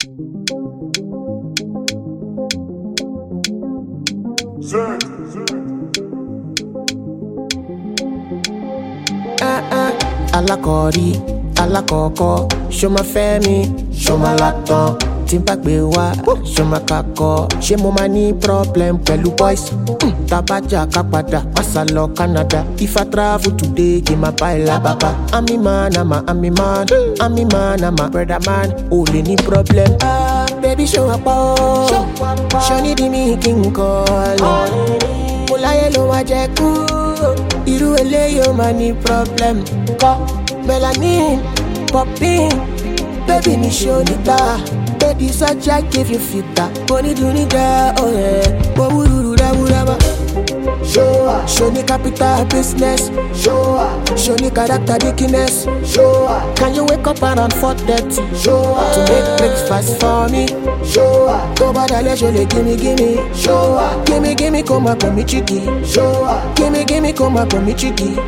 Alakori, alakoko, show my family, show my lato. Timpa gbewa, show my kako. Ṣé mo máa ní problem pẹ̀lú boys? Tabaja kapada, masalo Canada. If I travel today, give my buy la baba. I'm a man, I'm a man, I'm a man, I'm a brother man. Only ní problem. Baby show up, show need me king call. Mo láyé ló wá jẹ́ kú. Irú eléyìí ó máa ní problem. Melanin, popping, baby ni show nita. Baby such I give you fita. Boni dunida, oh yeah. Wawuru da wuraba. Show ni capital business. Show ni character dickiness. Can you wake up around 4:30? To make breakfast for me. Go bada le show le gimme. Gimme come up on me chicky. Gimme come up on me chicky.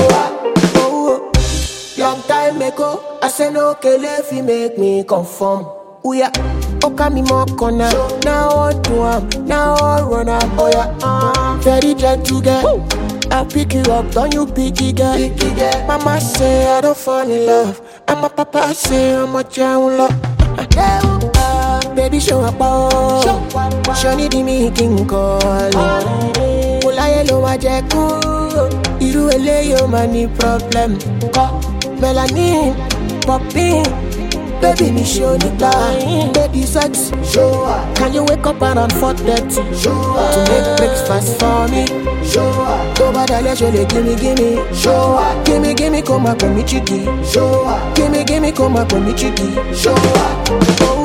Long time ago, I said no kele if you make me conform. Oh yeah, oka mi mo corner. Now what do I? Now I run up. Oh yeah, very gentle girl. I'll pick you up, don't you picky girl. Mama say I don't fall in love, and my papa say I'm a child love. Baby show up, show need me king call. Mulaye lo wa je ku, iru eléyìí ó máa ní problem. Melanin, popping, baby ni show nita. Baby sex, can you wake up around 4:30? To make breakfast for me. Go bada le show le gimme. Gimme come up on me chicky. Gimme come up on me chicky.